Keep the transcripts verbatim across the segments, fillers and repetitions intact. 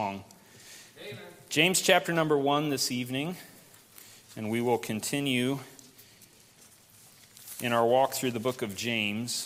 Amen. James chapter number one this evening, and we will continue in our walk through the book of James.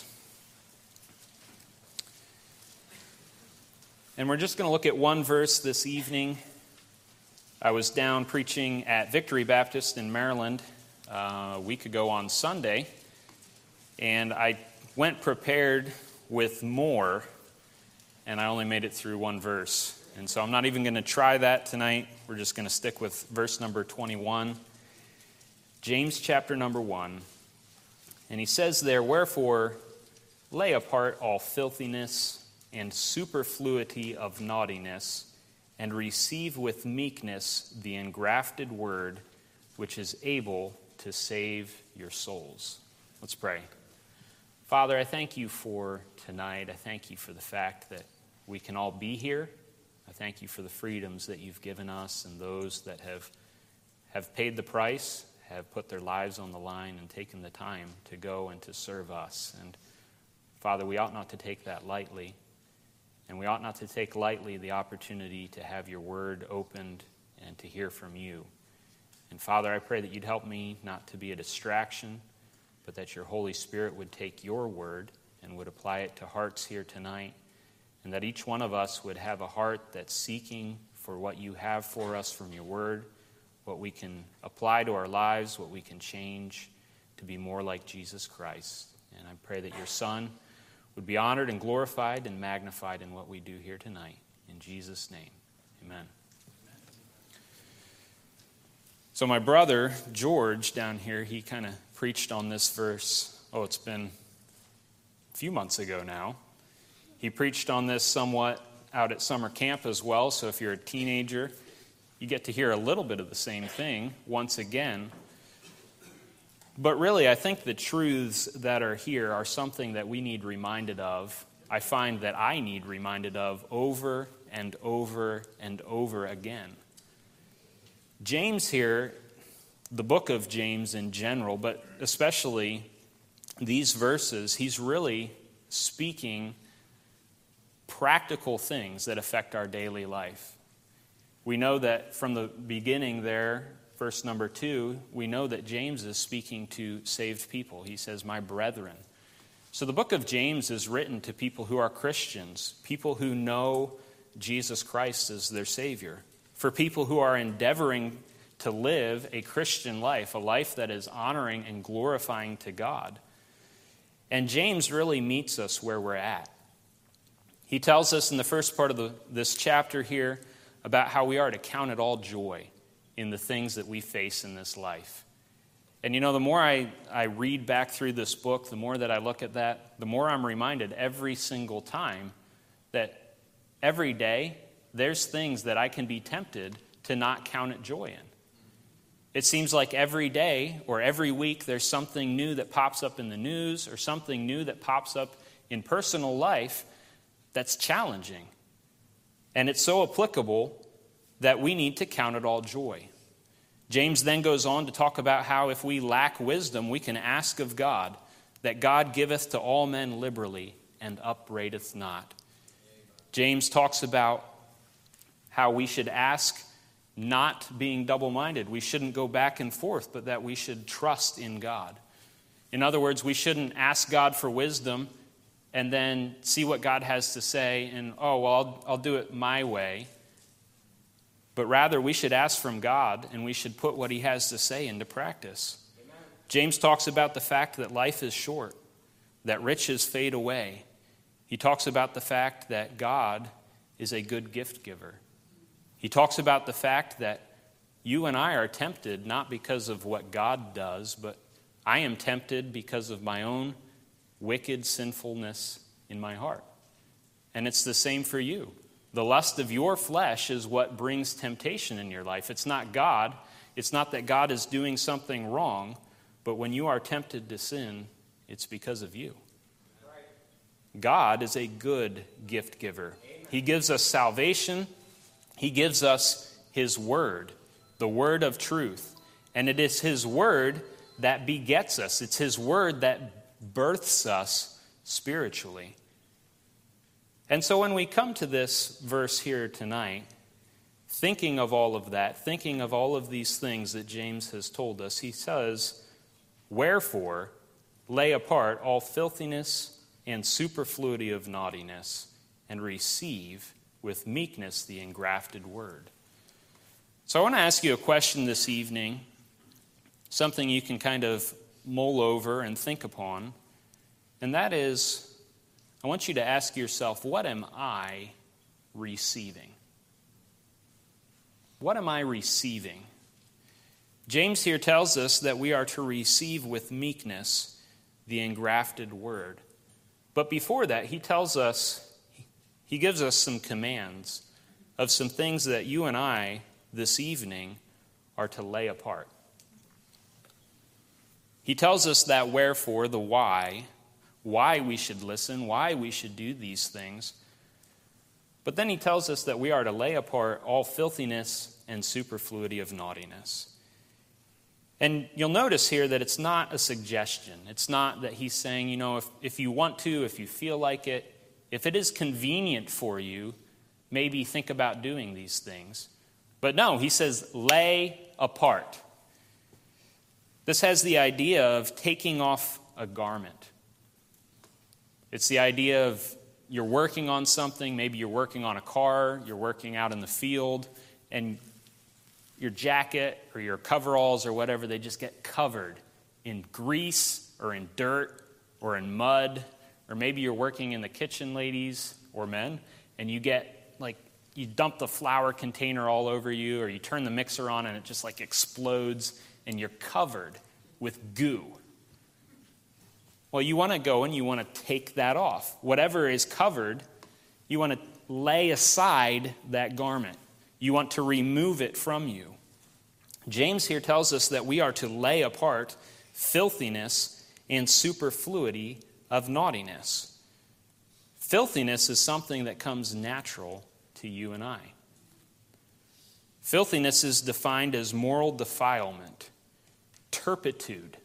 And we're just going to look at one verse this evening. I was down preaching at Victory Baptist in Maryland uh, a week ago on Sunday, and I went prepared with more, and I only made it through one verse. And so I'm not even going to try that tonight. We're just going to stick with verse number twenty-one. James chapter number one. And he says there, "Wherefore lay apart all filthiness and superfluity of naughtiness, and receive with meekness the engrafted word, which is able to save your souls." Let's pray. Father, I thank you for tonight. I thank you for the fact that we can all be here. I thank you for the freedoms that you've given us and those that have have paid the price, have put their lives on the line and taken the time to go and to serve us. And Father, we ought not to take that lightly. And we ought not to take lightly the opportunity to have your word opened and to hear from you. And Father, I pray that you'd help me not to be a distraction, but that your Holy Spirit would take your word and would apply it to hearts here tonight. And that each one of us would have a heart that's seeking for what you have for us from your word, what we can apply to our lives, what we can change to be more like Jesus Christ. And I pray that your Son would be honored and glorified and magnified in what we do here tonight. In Jesus' name, amen. So my brother, George, down here, he kind of preached on this verse. Oh, it's been a few months ago now. He preached on this somewhat out at summer camp as well, so if you're a teenager, you get to hear a little bit of the same thing once again. But really, I think the truths that are here are something that we need reminded of. I find that I need reminded of over and over and over again. James here, the book of James in general, but especially these verses, he's really speaking practical things that affect our daily life. We know that from the beginning there, verse number two, we know that James is speaking to saved people. He says, "My brethren." So the book of James is written to people who are Christians, people who know Jesus Christ as their Savior, for people who are endeavoring to live a Christian life, a life that is honoring and glorifying to God. And James really meets us where we're at. He tells us in the first part of the, this chapter here about how we are to count it all joy in the things that we face in this life. And you know, the more I, I read back through this book, the more that I look at that, the more I'm reminded every single time that every day there's things that I can be tempted to not count it joy in. It seems like every day or every week there's something new that pops up in the news or something new that pops up in personal life that's challenging. And it's so applicable that we need to count it all joy. James then goes on to talk about how if we lack wisdom, we can ask of God, that God giveth to all men liberally and upbraideth not. James talks about how we should ask not being double-minded. We shouldn't go back and forth, but that we should trust in God. In other words, we shouldn't ask God for wisdom and then see what God has to say and, oh, well, I'll, I'll do it my way. But rather, we should ask from God, and we should put what he has to say into practice. Amen. James talks about the fact that life is short, that riches fade away. He talks about the fact that God is a good gift giver. He talks about the fact that you and I are tempted not because of what God does, but I am tempted because of my own wicked sinfulness in my heart. And it's the same for you. The lust of your flesh is what brings temptation in your life. It's not God. It's not that God is doing something wrong, but when you are tempted to sin, it's because of you. God is a good gift giver. He gives us salvation. He gives us his word, the word of truth. And it is his word that begets us. It's his word that births us spiritually. And so when we come to this verse here tonight, thinking of all of that, thinking of all of these things that James has told us, he says, "Wherefore, lay apart all filthiness and superfluity of naughtiness, and receive with meekness the engrafted word." So I want to ask you a question this evening, something you can kind of mull over and think upon, and that is, I want you to ask yourself, what am I receiving? What am I receiving? James here tells us that we are to receive with meekness the engrafted word. But before that, he tells us, he gives us some commands of some things that you and I this evening are to lay apart. He tells us that wherefore, the why, why we should listen, why we should do these things. But then he tells us that we are to lay apart all filthiness and superfluity of naughtiness. And you'll notice here that it's not a suggestion. It's not that he's saying, you know, if, if you want to, if you feel like it, if it is convenient for you, maybe think about doing these things. But no, he says, lay apart. This has the idea of taking off a garment. It's the idea of you're working on something, maybe you're working on a car, you're working out in the field, and your jacket or your coveralls or whatever, they just get covered in grease or in dirt or in mud. Or maybe you're working in the kitchen, ladies or men, and you get, like, you dump the flour container all over you, or you turn the mixer on and it just, like, explodes, and you're covered with goo. Well, you want to go and you want to take that off. Whatever is covered, you want to lay aside that garment. You want to remove it from you. James here tells us that we are to lay apart filthiness and superfluity of naughtiness. Filthiness is something that comes natural to you and I. Filthiness is defined as moral defilement, turpitude.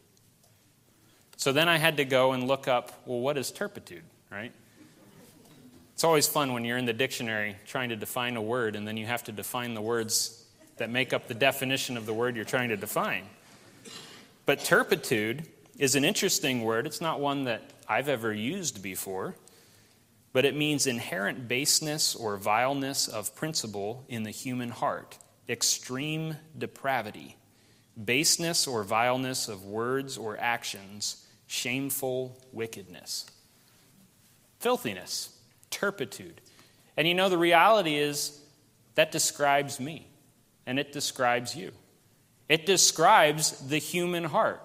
So then I had to go and look up, well, what is turpitude, right? It's always fun when you're in the dictionary trying to define a word, and then you have to define the words that make up the definition of the word you're trying to define. But turpitude is an interesting word. It's not one that I've ever used before, but it means inherent baseness or vileness of principle in the human heart, extreme depravity, baseness or vileness of words or actions, shameful wickedness, filthiness, turpitude. And you know, the reality is that describes me, and it describes you. It describes the human heart.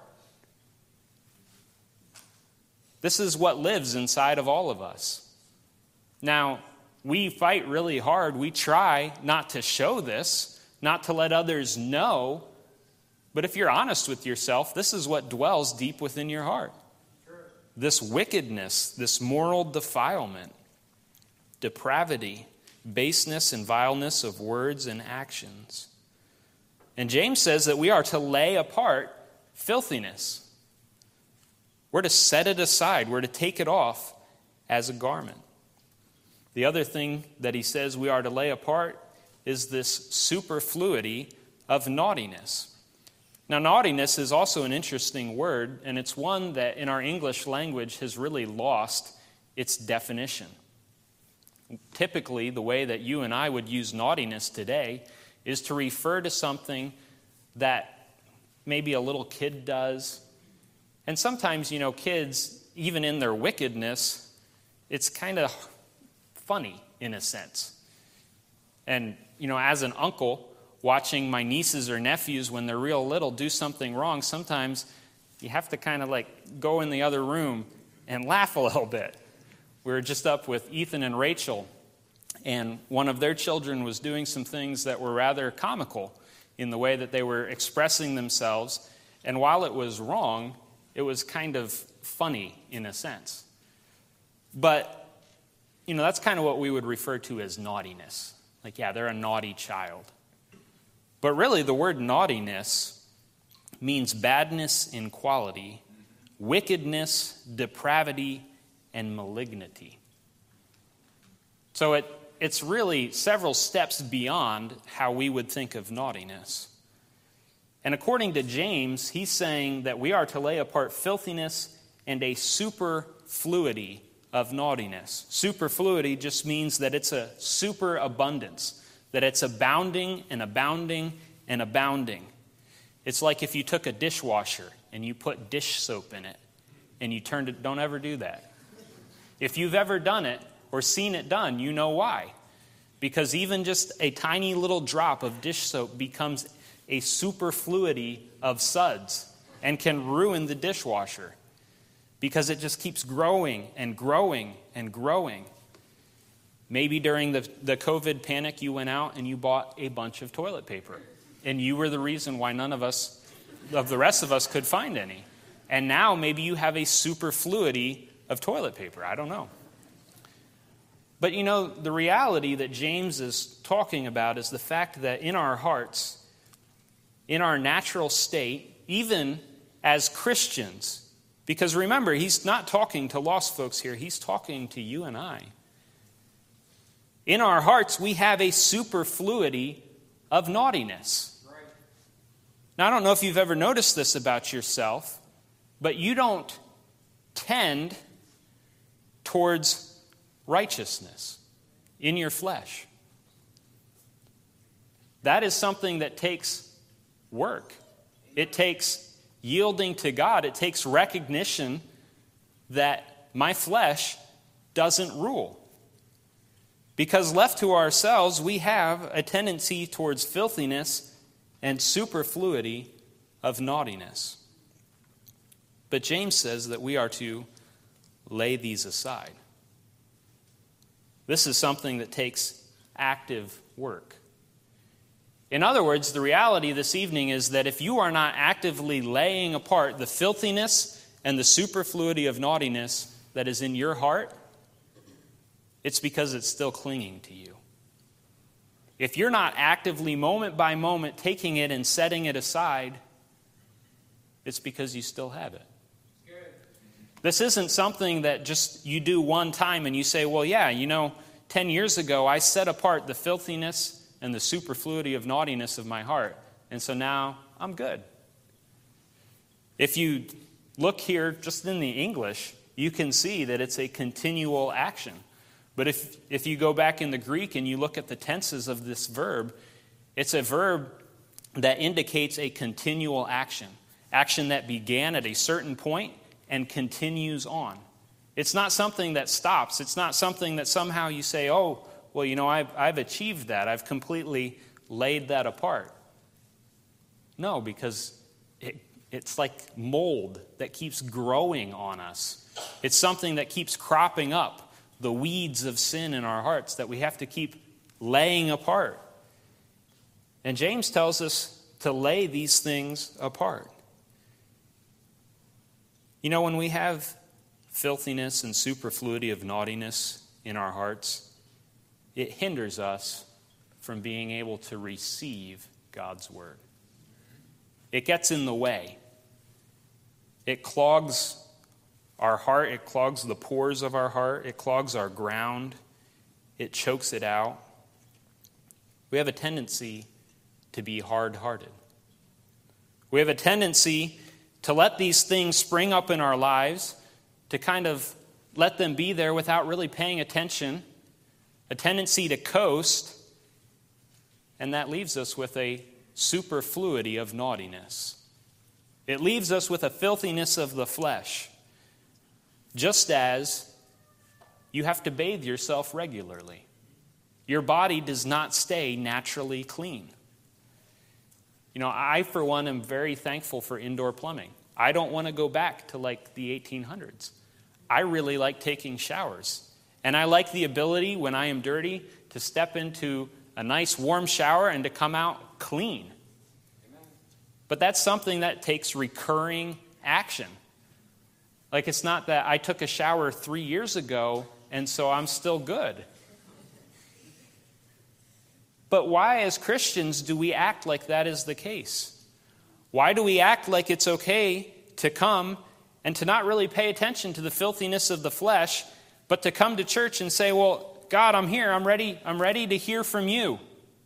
This is what lives inside of all of us. Now, we fight really hard. We try not to show this, not to let others know. But if you're honest with yourself, this is what dwells deep within your heart. Sure. This wickedness, this moral defilement, depravity, baseness and vileness of words and actions. And James says that we are to lay apart filthiness. We're to set it aside. We're to take it off as a garment. The other thing that he says we are to lay apart is this superfluity of naughtiness. Now, naughtiness is also an interesting word, and it's one that in our English language has really lost its definition. Typically, the way that you and I would use naughtiness today is to refer to something that maybe a little kid does. And sometimes, you know, kids, even in their wickedness, it's kind of funny in a sense. And, you know, as an uncle, watching my nieces or nephews when they're real little do something wrong, sometimes you have to kind of like go in the other room and laugh a little bit. We were just up with Ethan and Rachel, and one of their children was doing some things that were rather comical in the way that they were expressing themselves. And while it was wrong, it was kind of funny in a sense. But, you know, that's kind of what we would refer to as naughtiness. Like, yeah, they're a naughty child. But really, the word naughtiness means badness in quality, wickedness, depravity, and malignity. So it it's really several steps beyond how we would think of naughtiness. And according to James, he's saying that we are to lay apart filthiness and a superfluity of naughtiness. Superfluity just means that it's a superabundance, that it's abounding and abounding and abounding. It's like if you took a dishwasher and you put dish soap in it and you turned it, don't ever do that. If you've ever done it or seen it done, you know why. Because even just a tiny little drop of dish soap becomes a superfluity of suds and can ruin the dishwasher because it just keeps growing and growing and growing. Maybe during the, the COVID panic, you went out and you bought a bunch of toilet paper. And you were the reason why none of us, of the rest of us, could find any. And now maybe you have a superfluity of toilet paper. I don't know. But you know, the reality that James is talking about is the fact that in our hearts, in our natural state, even as Christians, because remember, he's not talking to lost folks here, he's talking to you and I. In our hearts, we have a superfluity of naughtiness. Right. Now, I don't know if you've ever noticed this about yourself, but you don't tend towards righteousness in your flesh. That is something that takes work. It takes yielding to God. It takes recognition that my flesh doesn't rule. Because left to ourselves, we have a tendency towards filthiness and superfluity of naughtiness. But James says that we are to lay these aside. This is something that takes active work. In other words, the reality this evening is that if you are not actively laying apart the filthiness and the superfluity of naughtiness that is in your heart, it's because it's still clinging to you. If you're not actively, moment by moment, taking it and setting it aside, it's because you still have it. This isn't something that just you do one time and you say, well, yeah, you know, ten years ago I set apart the filthiness and the superfluity of naughtiness of my heart, and so now I'm good. If you look here just in the English, you can see that it's a continual action. But if, if you go back in the Greek and you look at the tenses of this verb, it's a verb that indicates a continual action. Action that began at a certain point and continues on. It's not something that stops. It's not something that somehow you say, oh, well, you know, I've, I've achieved that. I've completely laid that apart. No, because it, it's like mold that keeps growing on us. It's something that keeps cropping up, the weeds of sin in our hearts that we have to keep laying apart. And James tells us to lay these things apart. You know, when we have filthiness and superfluity of naughtiness in our hearts, it hinders us from being able to receive God's word. It gets in the way. It clogs our heart. It clogs the pores of our heart. It clogs our ground. It chokes it out. We have a tendency to be hard-hearted. We have a tendency to let these things spring up in our lives, to kind of let them be there without really paying attention, a tendency to coast, and that leaves us with a superfluity of naughtiness. It leaves us with a filthiness of the flesh, just as you have to bathe yourself regularly. Your body does not stay naturally clean. You know, I, for one, am very thankful for indoor plumbing. I don't want to go back to like the eighteen hundreds. I really like taking showers. And I like the ability, when I am dirty, to step into a nice warm shower and to come out clean. Amen. But that's something that takes recurring action. Like, it's not that I took a shower three years ago and so I'm still good. But why, as Christians, do we act like that is the case? Why do we act like it's okay to come and to not really pay attention to the filthiness of the flesh, but to come to church and say, well, God, I'm here. I'm ready. I'm ready to hear from you.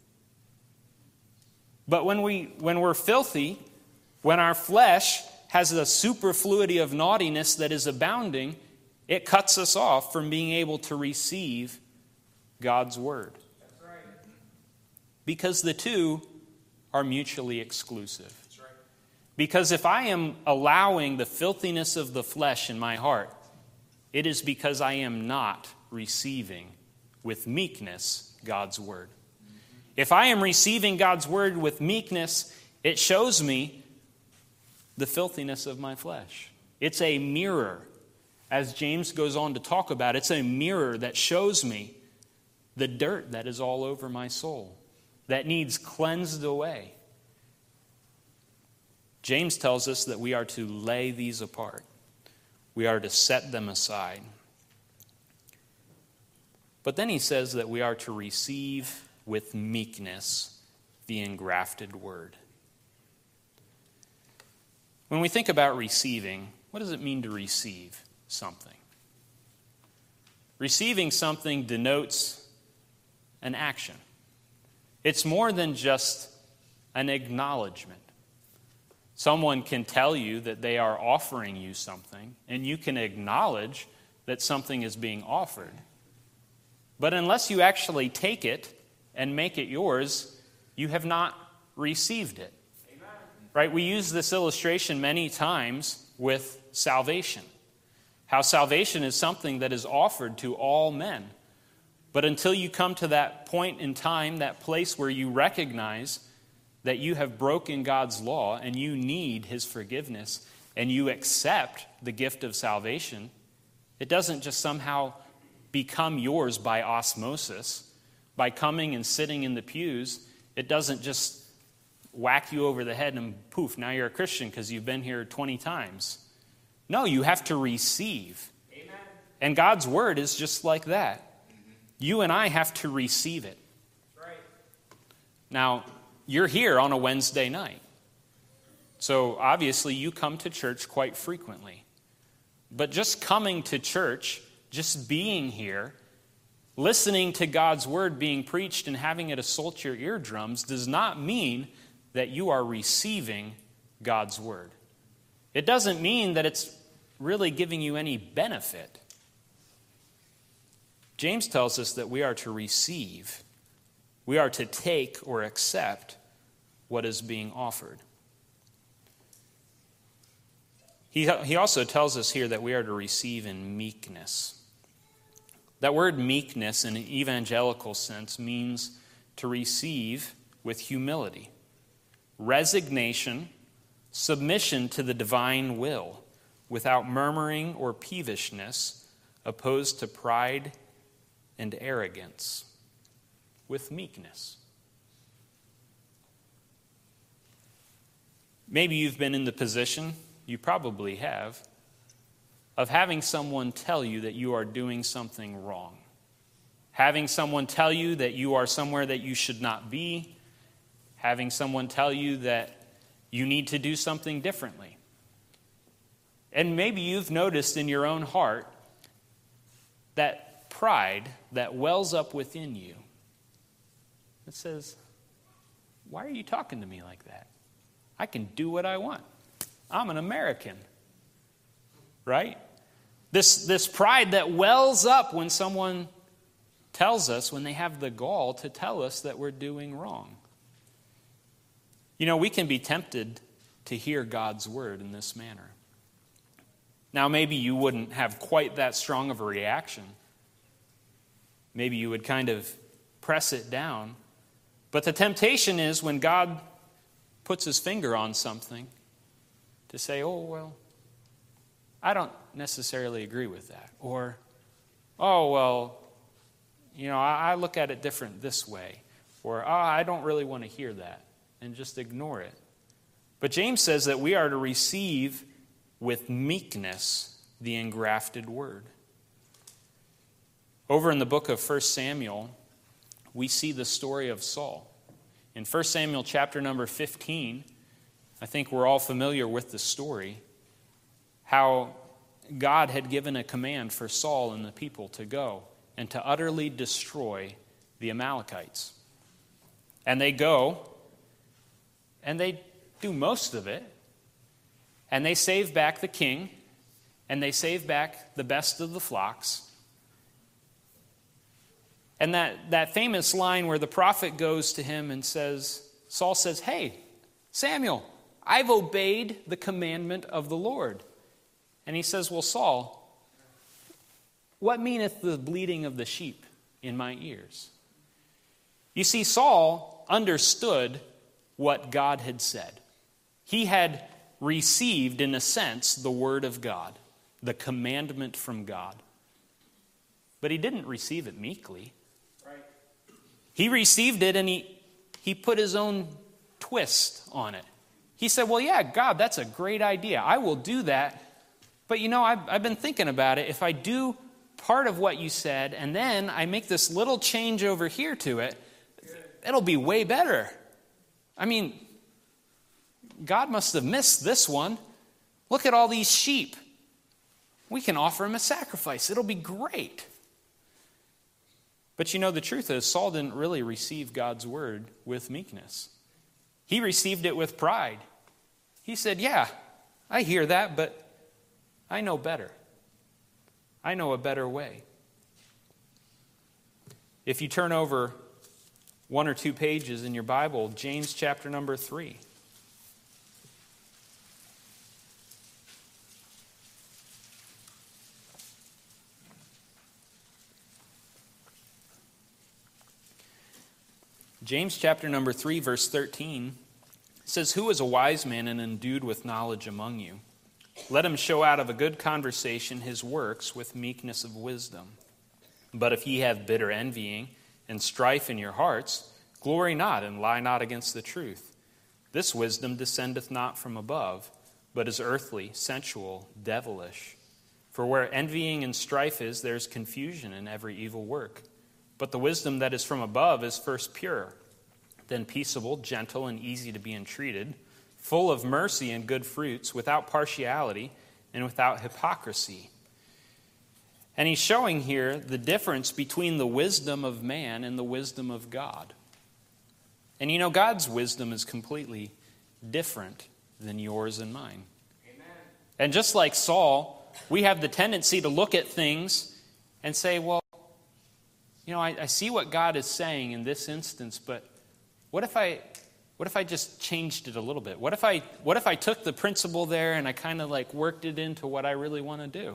But when we when we're filthy, when our flesh has a superfluity of naughtiness that is abounding, it cuts us off from being able to receive God's word. That's right. Because the two are mutually exclusive. That's right. Because if I am allowing the filthiness of the flesh in my heart, it is because I am not receiving with meekness God's word. Mm-hmm. If I am receiving God's word with meekness, it shows me the filthiness of my flesh. It's a mirror. As James goes on to talk about, it's a mirror that shows me the dirt that is all over my soul, that needs cleansed away. James tells us that we are to lay these apart. We are to set them aside. But then he says that we are to receive with meekness the engrafted word. When we think about receiving, what does it mean to receive something? Receiving something denotes an action. It's more than just an acknowledgement. Someone can tell you that they are offering you something, and you can acknowledge that something is being offered. But unless you actually take it and make it yours, you have not received it. Amen. Right? We use this illustration many times with salvation. How salvation is something that is offered to all men. But until you come to that point in time, that place where you recognize that you have broken God's law and you need his forgiveness and you accept the gift of salvation, it doesn't just somehow become yours by osmosis. By coming and sitting in the pews, it doesn't just whack you over the head and poof, now you're a Christian because you've been here twenty times. No, you have to receive. Amen. And God's word is just like that. Mm-hmm. You and I have to receive it. Right. Now, you're here on a Wednesday night. So obviously you come to church quite frequently. But just coming to church, just being here, listening to God's word being preached and having it assault your eardrums does not mean that you are receiving God's word. It doesn't mean that it's really giving you any benefit. James tells us that we are to receive. We are to take or accept what is being offered. He, he also tells us here that we are to receive in meekness. That word meekness in an evangelical sense means to receive with humility, resignation, submission to the divine will, without murmuring or peevishness, opposed to pride and arrogance, with meekness. Maybe you've been in the position, you probably have, of having someone tell you that you are doing something wrong. Having someone tell you that you are somewhere that you should not be. Having someone tell you that you need to do something differently. And maybe you've noticed in your own heart that pride that wells up within you that says, why are you talking to me like that? I can do what I want. I'm an American. Right? This, this pride that wells up when someone tells us, when they have the gall to tell us that we're doing wrong. You know, we can be tempted to hear God's word in this manner. Now, maybe you wouldn't have quite that strong of a reaction. Maybe you would kind of press it down. But the temptation is when God puts his finger on something to say, oh, well, I don't necessarily agree with that. Or, oh, well, you know, I, I look at it different this way. Or, oh, I don't really want to hear that. And just ignore it. But James says that we are to receive with meekness the engrafted word. Over in the book of First Samuel, we see the story of Saul. In First Samuel chapter number fifteen, I think we're all familiar with the story, how God had given a command for Saul and the people to go and to utterly destroy the Amalekites. And they go, and they do most of it, and they save back the king, and they save back the best of the flocks. And that, that famous line where the prophet goes to him and says, Saul says, "Hey, Samuel, I've obeyed the commandment of the Lord." And he says, "Well, Saul, what meaneth the bleating of the sheep in my ears?" You see, Saul understood what God had said. He had received, in a sense, the word of God, the commandment from God. But he didn't receive it meekly. Right. He received it and he, he put his own twist on it. He said, "Well, yeah, God, that's a great idea. I will do that. But you know, I've, I've been thinking about it. If I do part of what you said and then I make this little change over here to it, it'll be way better. I mean, God must have missed this one. Look at all these sheep. We can offer him a sacrifice. It'll be great." But you know, the truth is, Saul didn't really receive God's word with meekness. He received it with pride. He said, "Yeah, I hear that, but I know better. I know a better way." If you turn over one or two pages in your Bible, James chapter number three. James chapter number three, verse thirteen says, "Who is a wise man and endued with knowledge among you? Let him show out of a good conversation his works with meekness of wisdom. But if ye have bitter envying and strife in your hearts, glory not and lie not against the truth. This wisdom descendeth not from above, but is earthly, sensual, devilish. For where envying and strife is, there is confusion in every evil work. But the wisdom that is from above is first pure, then peaceable, gentle, and easy to be entreated, full of mercy and good fruits, without partiality and without hypocrisy." And he's showing here the difference between the wisdom of man and the wisdom of God. And you know, God's wisdom is completely different than yours and mine. Amen. And just like Saul, we have the tendency to look at things and say, well, you know, I, I see what God is saying in this instance, but what if I what if I just changed it a little bit? What if I what if I took the principle there and I kind of like worked it into what I really want to do?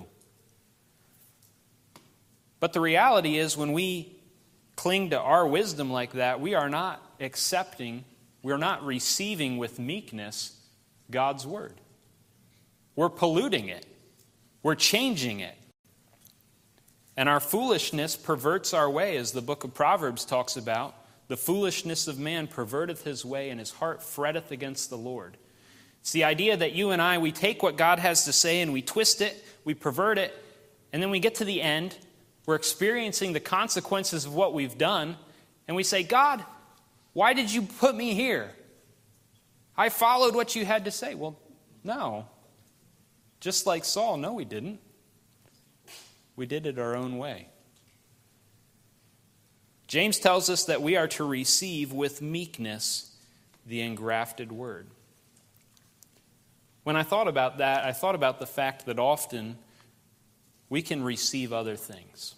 But the reality is, when we cling to our wisdom like that, we are not accepting, we're not receiving with meekness God's word. We're polluting it. We're changing it. And our foolishness perverts our way, as the book of Proverbs talks about. The foolishness of man perverteth his way, and his heart fretteth against the Lord. It's the idea that you and I, we take what God has to say and we twist it, we pervert it, and then we get to the end, we're experiencing the consequences of what we've done, and we say, God, why did you put me here? I followed what you had to say. Well, no. Just like Saul, no, we didn't. We did it our own way. James tells us that we are to receive with meekness the engrafted word. When I thought about that, I thought about the fact that often we can receive other things.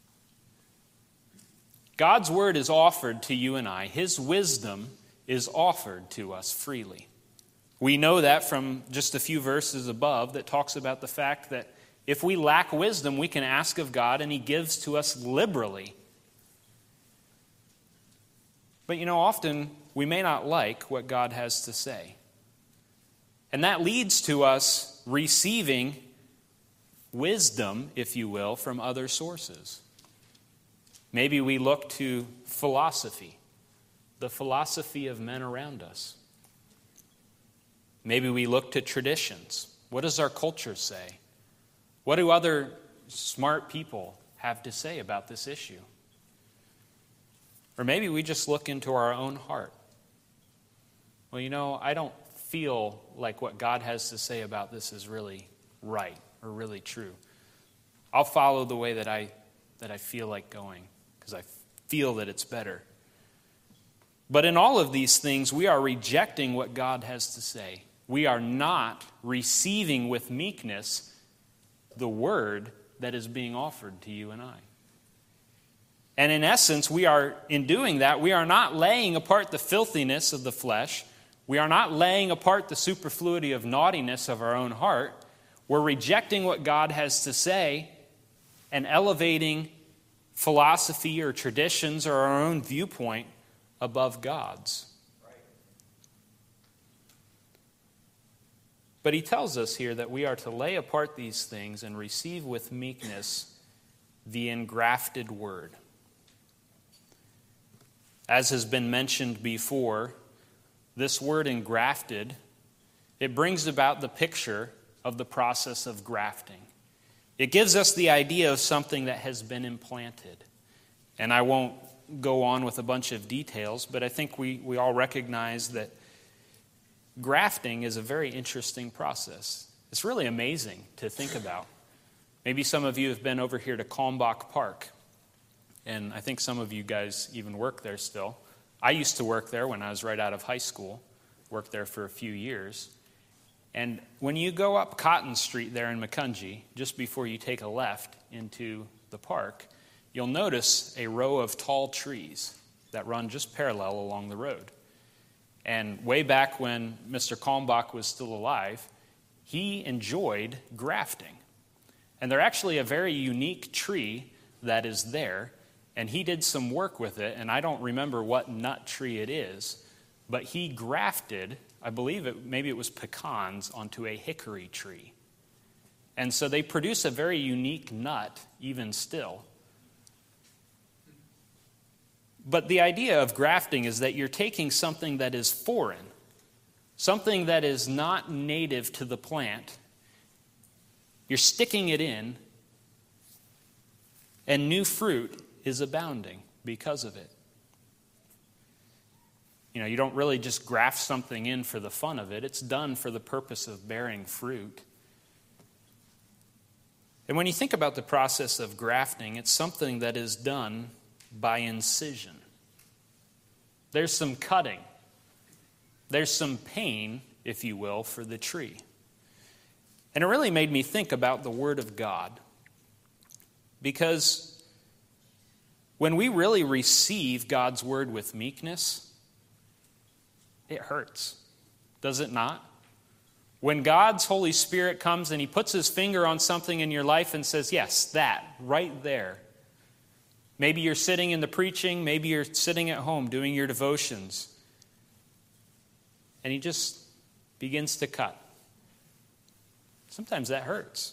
God's word is offered to you and I. His wisdom is offered to us freely. We know that from just a few verses above that talks about the fact that if we lack wisdom, we can ask of God and he gives to us liberally. But you know, often we may not like what God has to say. And that leads to us receiving wisdom, if you will, from other sources. Maybe we look to philosophy, the philosophy of men around us. Maybe we look to traditions. What does our culture say? What do other smart people have to say about this issue? Or maybe we just look into our own heart. Well, you know, I don't feel like what God has to say about this is really right or really true. I'll follow the way that I that I feel like going because I feel that it's better. But in all of these things, we are rejecting what God has to say. We are not receiving with meekness the word that is being offered to you and I. And in essence, we are, in doing that, we are not laying apart the filthiness of the flesh. We are not laying apart the superfluity of naughtiness of our own heart. We're rejecting what God has to say and elevating philosophy or traditions or our own viewpoint above God's. But he tells us here that we are to lay apart these things and receive with meekness the engrafted word. As has been mentioned before, this word engrafted, it brings about the picture of the process of grafting. It gives us the idea of something that has been implanted. And I won't go on with a bunch of details, but I think we, we all recognize that grafting is a very interesting process. It's really amazing to think about. Maybe some of you have been over here to Kalmbach Park, and I think some of you guys even work there still. I used to work there when I was right out of high school, worked there for a few years. And when you go up Cotton Street there in Macungie, just before you take a left into the park, you'll notice a row of tall trees that run just parallel along the road. And way back when Mister Kalmbach was still alive, he enjoyed grafting. And they're actually a very unique tree that is there, and he did some work with it, and I don't remember what nut tree it is, but he grafted, I believe it maybe it was pecans, onto a hickory tree. And so they produce a very unique nut even still. But the idea of grafting is that you're taking something that is foreign, something that is not native to the plant, you're sticking it in, and new fruit is abounding because of it. You know, you don't really just graft something in for the fun of it. It's done for the purpose of bearing fruit. And when you think about the process of grafting, it's something that is done by incision. There's some cutting. There's some pain, if you will, for the tree. And it really made me think about the Word of God. Because when we really receive God's Word with meekness, it hurts, does it not? When God's Holy Spirit comes and He puts His finger on something in your life and says, yes, that, right there. Maybe you're sitting in the preaching, maybe you're sitting at home doing your devotions. And He just begins to cut. Sometimes that hurts.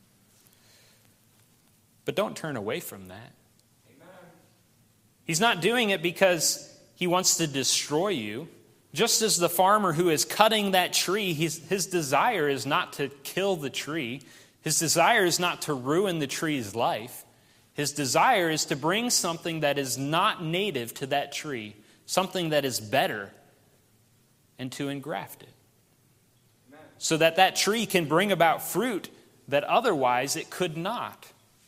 But don't turn away from that. Amen. He's not doing it because He wants to destroy you. Just as the farmer who is cutting that tree, his, his desire is not to kill the tree. His desire is not to ruin the tree's life. His desire is to bring something that is not native to that tree, something that is better, and to engraft it. Amen. So that that tree can bring about fruit that otherwise it could not.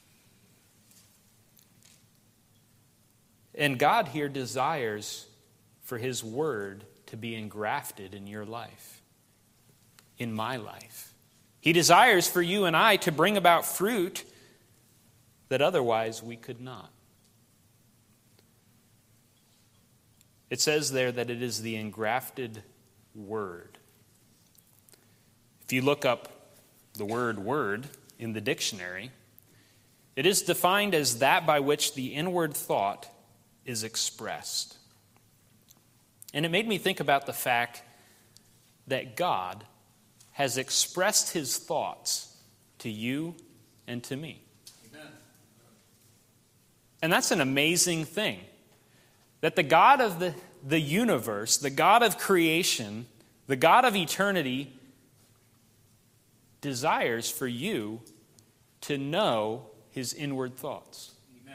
And God here desires for His Word to be engrafted in your life, in my life. He desires for you and I to bring about fruit that otherwise we could not. It says there that it is the engrafted word. If you look up the word word in the dictionary, it is defined as that by which the inward thought is expressed. And it made me think about the fact that God has expressed His thoughts to you and to me. Amen. And that's an amazing thing. That the God of the, the universe, the God of creation, the God of eternity, desires for you to know His inward thoughts.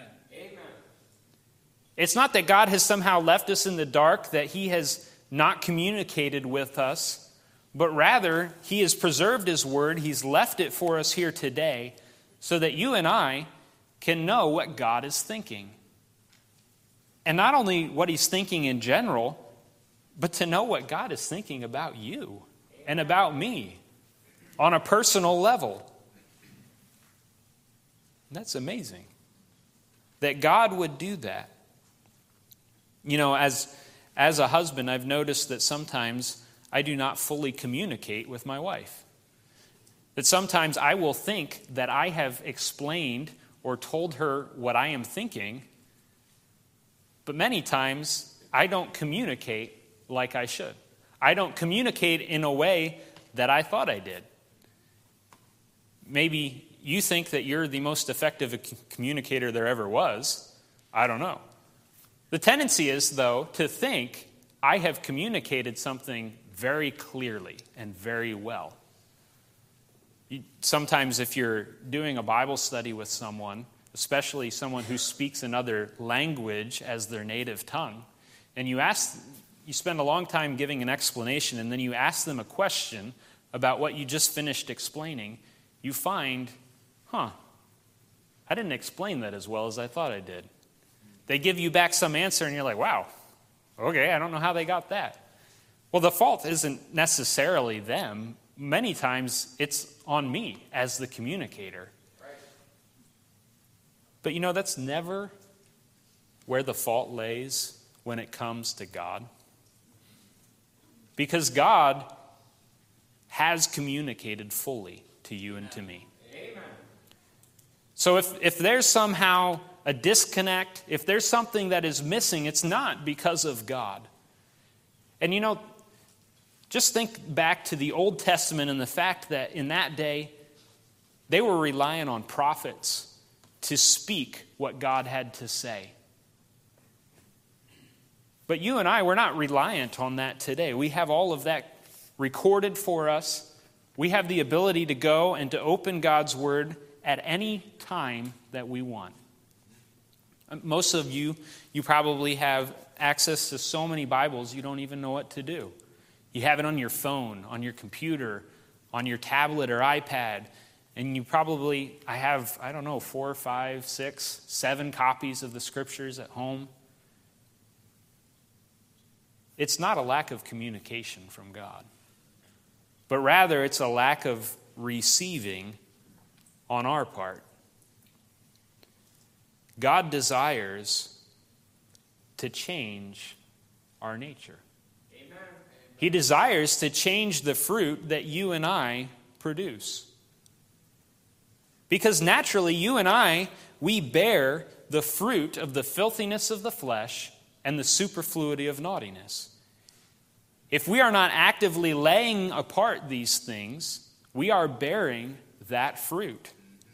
It's not that God has somehow left us in the dark, that He has not communicated with us, but rather He has preserved His Word. He's left it for us here today so that you and I can know what God is thinking. And not only what he's thinking in general, but to know what God is thinking about you and about me on a personal level. That's amazing that God would do that. You know, as, as a husband, I've noticed that sometimes I do not fully communicate with my wife. That sometimes I will think that I have explained or told her what I am thinking, but many times I don't communicate like I should. I don't communicate in a way that I thought I did. Maybe you think that you're the most effective communicator there ever was. I don't know. The tendency is, though, to think I have communicated something very clearly and very well. You, sometimes if you're doing a Bible study with someone, especially someone who speaks another language as their native tongue, and you ask, you spend a long time giving an explanation, and then you ask them a question about what you just finished explaining, you find, huh, I didn't explain that as well as I thought I did. They give you back some answer, and you're like, wow, okay, I don't know how they got that. Well, the fault isn't necessarily them. Many times it's on me as the communicator. Right. But you know, that's never where the fault lays when it comes to God. Because God has communicated fully to you and to me. Amen. So if, if there's somehow a disconnect, if there's something that is missing, it's not because of God. And you know, just think back to the Old Testament and the fact that in that day, they were relying on prophets to speak what God had to say. But you and I, we're not reliant on that today. We have all of that recorded for us. We have the ability to go and to open God's Word at any time that we want. Most of you, you probably have access to so many Bibles you don't even know what to do. You have it on your phone, on your computer, on your tablet or iPad, and you probably, I have, I don't know, four, five, six, seven copies of the Scriptures at home. It's not a lack of communication from God, but rather it's a lack of receiving on our part. God desires to change our nature. Amen. He desires to change the fruit that you and I produce. Because naturally, you and I, we bear the fruit of the filthiness of the flesh and the superfluity of naughtiness. If we are not actively laying apart these things, we are bearing that fruit.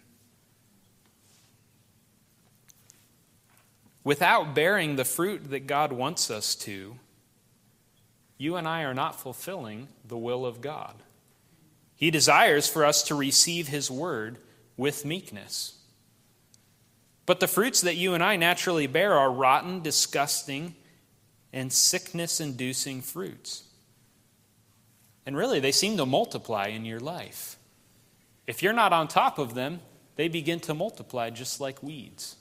Without bearing the fruit that God wants us to, you and I are not fulfilling the will of God. He desires for us to receive His word with meekness. But the fruits that you and I naturally bear are rotten, disgusting, and sickness-inducing fruits. And really, they seem to multiply in your life. If you're not on top of them, they begin to multiply just like weeds.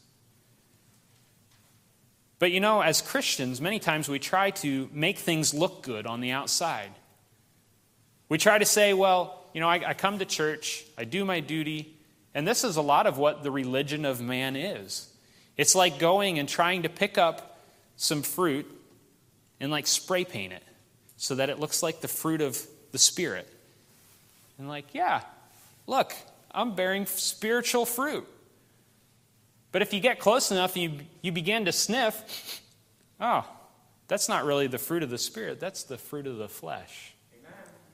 But you know, as Christians, many times we try to make things look good on the outside. We try to say, well, you know, I, I come to church, I do my duty, and this is a lot of what the religion of man is. It's like going and trying to pick up some fruit and like spray paint it so that it looks like the fruit of the Spirit. And like, yeah, look, I'm bearing spiritual fruit. But if you get close enough and you, you begin to sniff, oh, that's not really the fruit of the Spirit. That's the fruit of the flesh. Amen.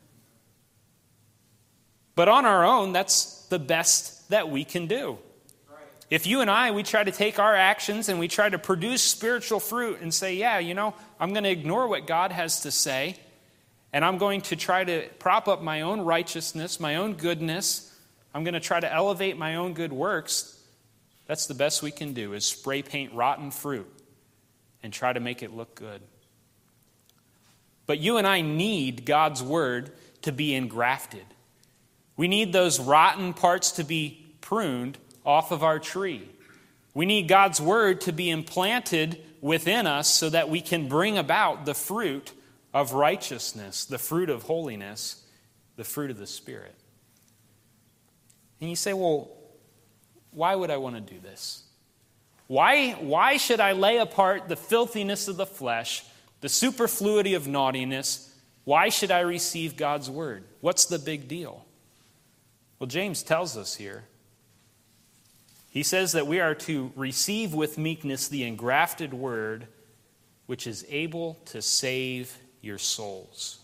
But on our own, that's the best that we can do. Right. If you and I, we try to take our actions and we try to produce spiritual fruit and say, yeah, you know, I'm going to ignore what God has to say, and I'm going to try to prop up my own righteousness, my own goodness. I'm going to try to elevate my own good works. That's the best we can do, is spray paint rotten fruit and try to make it look good. But you and I need God's word to be engrafted. We need those rotten parts to be pruned off of our tree. We need God's word to be implanted within us so that we can bring about the fruit of righteousness, the fruit of holiness, the fruit of the Spirit. And you say, well, why would I want to do this? Why, why should I lay apart the filthiness of the flesh, the superfluity of naughtiness? Why should I receive God's word? What's the big deal? Well, James tells us here. He says that we are to receive with meekness the engrafted word, which is able to save your souls.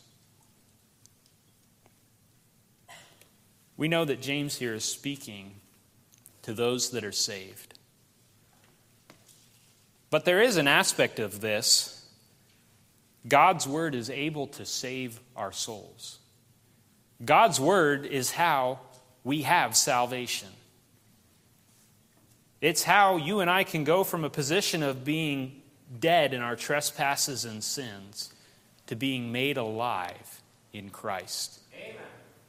We know that James here is speaking to those that are saved. But there is an aspect of this. God's word is able to save our souls. God's word is how we have salvation. It's how you and I can go from a position of being dead in our trespasses and sins to being made alive in Christ. Amen.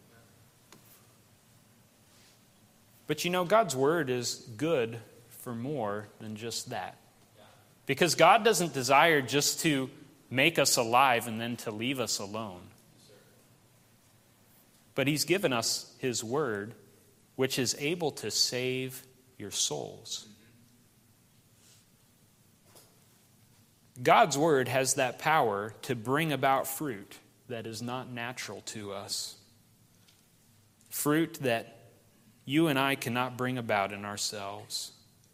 But you know, God's word is good for more than just that. Because God doesn't desire just to make us alive and then to leave us alone. But He's given us His word, which is able to save your souls. God's word has that power to bring about fruit that is not natural to us. Fruit that you and I cannot bring about in ourselves.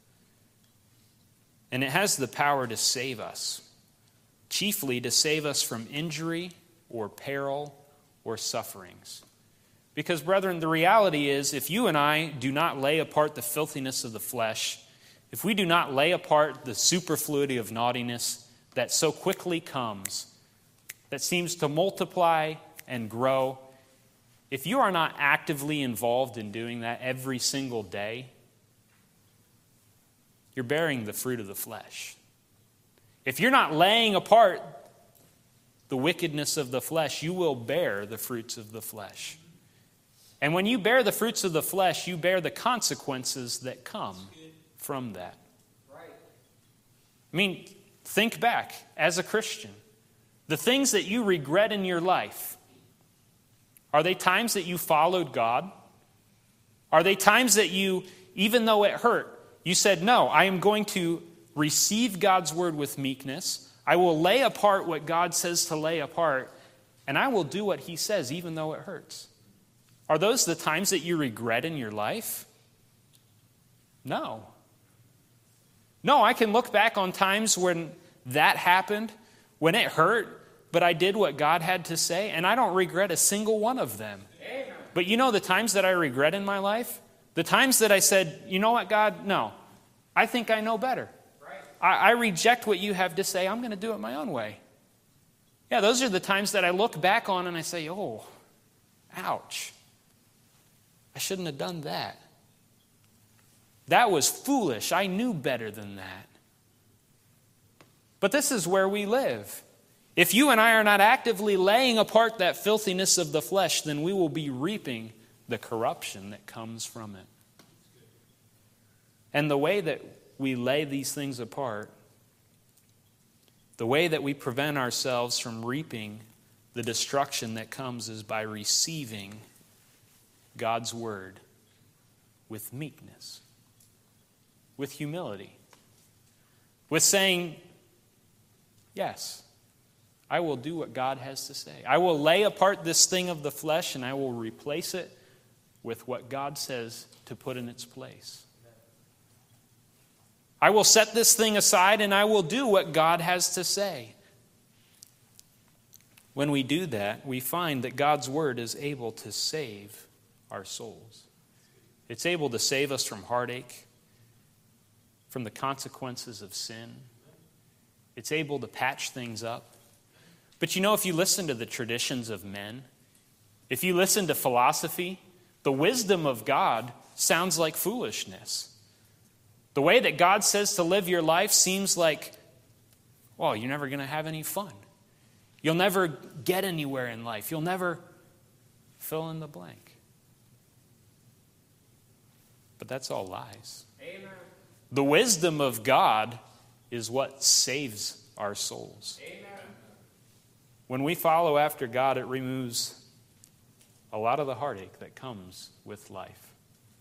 And it has the power to save us, chiefly to save us from injury or peril or sufferings. Because, brethren, the reality is, if you and I do not lay apart the filthiness of the flesh, if we do not lay apart the superfluity of naughtiness that so quickly comes, that seems to multiply and grow, if you are not actively involved in doing that every single day, you're bearing the fruit of the flesh. If you're not laying apart the wickedness of the flesh, you will bear the fruits of the flesh. And when you bear the fruits of the flesh, you bear the consequences that come from that. Right. I mean, think back as a Christian. The things that you regret in your life, are they times that you followed God? Are they times that you, even though it hurt, you said, no, I am going to receive God's word with meekness. I will lay apart what God says to lay apart, and I will do what He says even though it hurts. Are those the times that you regret in your life? No. No, I can look back on times when that happened, when it hurt, but I did what God had to say, and I don't regret a single one of them. Amen. But you know the times that I regret in my life? The times that I said, you know what, God? No. I think I know better. Right. I, I reject what you have to say. I'm going to do it my own way. Yeah, those are the times that I look back on and I say, oh, ouch. I shouldn't have done that. That was foolish. I knew better than that. But this is where we live. If you and I are not actively laying apart that filthiness of the flesh, then we will be reaping the corruption that comes from it. And the way that we lay these things apart, the way that we prevent ourselves from reaping the destruction that comes, is by receiving God's word with meekness, with humility, with saying, yes, I will do what God has to say. I will lay apart this thing of the flesh and I will replace it with what God says to put in its place. I will set this thing aside and I will do what God has to say. When we do that, we find that God's word is able to save our souls. It's able to save us from heartache, from the consequences of sin. It's able to patch things up. But you know, if you listen to the traditions of men, if you listen to philosophy, the wisdom of God sounds like foolishness. The way that God says to live your life seems like, well, you're never going to have any fun. You'll never get anywhere in life. You'll never fill in the blank. But that's all lies. Amen. The wisdom of God is what saves our souls. Amen. When we follow after God, it removes a lot of the heartache that comes with life.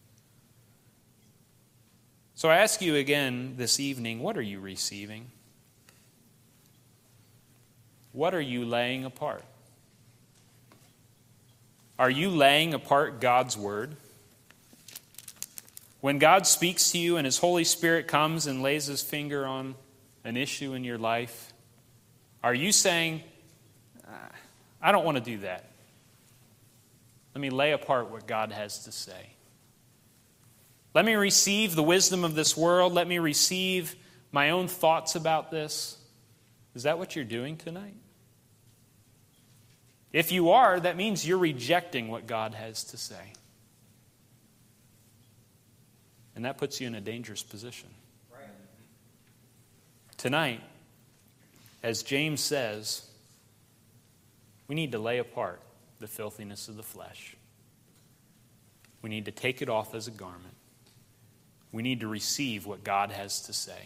So I ask you again this evening, what are you receiving? What are you laying apart? Are you laying apart God's word? When God speaks to you and His Holy Spirit comes and lays His finger on an issue in your life, are you saying, I don't want to do that. Let me lay apart what God has to say. Let me receive the wisdom of this world. Let me receive my own thoughts about this. Is that what you're doing tonight? If you are, that means you're rejecting what God has to say. And that puts you in a dangerous position. Right. Tonight, as James says, we need to lay apart the filthiness of the flesh. We need to take it off as a garment. We need to receive what God has to say.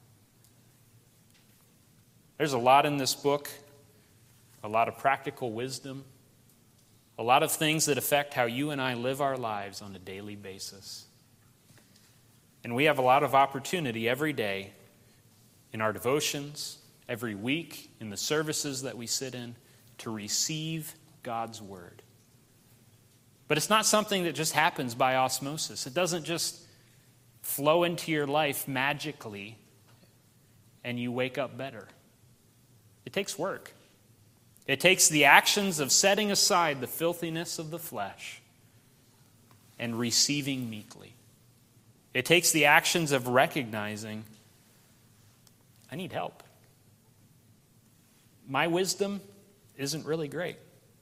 There's a lot in this book, a lot of practical wisdom, a lot of things that affect how you and I live our lives on a daily basis. And we have a lot of opportunity every day in our devotions, every week, in the services that we sit in, to receive God's word. But it's not something that just happens by osmosis. It doesn't just flow into your life magically and you wake up better. It takes work. It takes the actions of setting aside the filthiness of the flesh and receiving meekly. It takes the actions of recognizing, I need help. My wisdom isn't really great.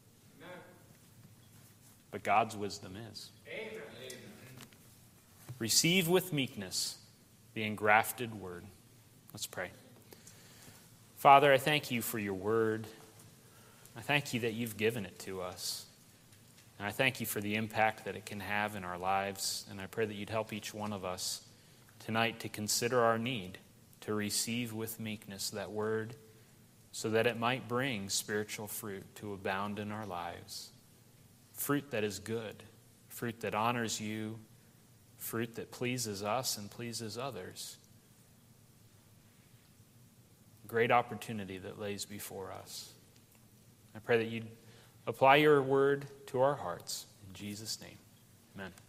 But God's wisdom is. Amen. Receive with meekness the engrafted word. Let's pray. Father, I thank you for your word. I thank you that you've given it to us. And I thank you for the impact that it can have in our lives. And I pray that you'd help each one of us tonight to consider our need to receive with meekness that word so that it might bring spiritual fruit to abound in our lives. Fruit that is good, fruit that honors you, fruit that pleases us and pleases others. Great opportunity that lays before us. I pray that you'd apply your word to our hearts. In Jesus' name, amen.